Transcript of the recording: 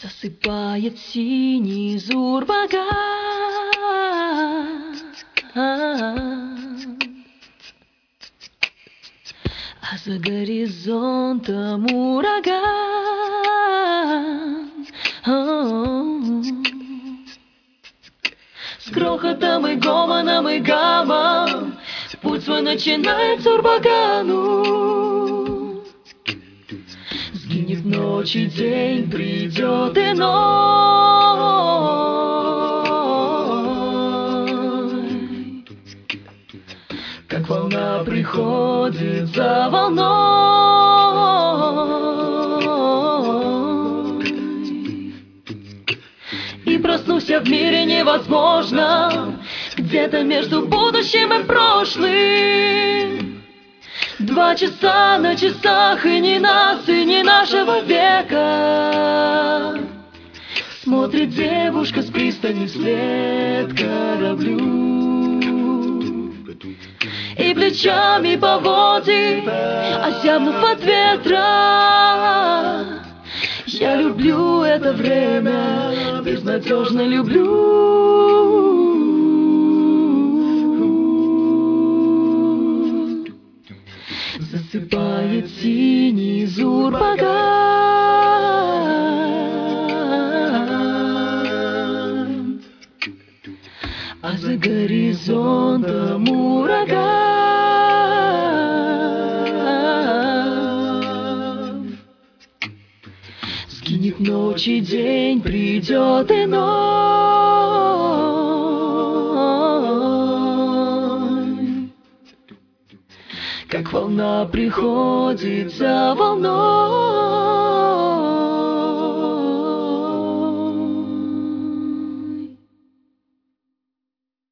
Засыпает синий Зурбаган, а за горизонтом ураган. С грохотом и гомоном и гамом путь свой начинает Зурбагану. Сгинет ночь и день, придет иной, как волна приходит за волной. И проснусь я в мире невозможном, где-то между будущим и прошлым. 2 часа на часах, и не нас, и не нашего века. Смотрит девушка с пристани вслед кораблю, и плечами поводит, озябнув от ветра. Я люблю это время, безнадежно люблю. Засыпает синий Зурбаган, а за горизонтом ураган. Сгинет ночь и день, придет иной, как волна приходит за волной.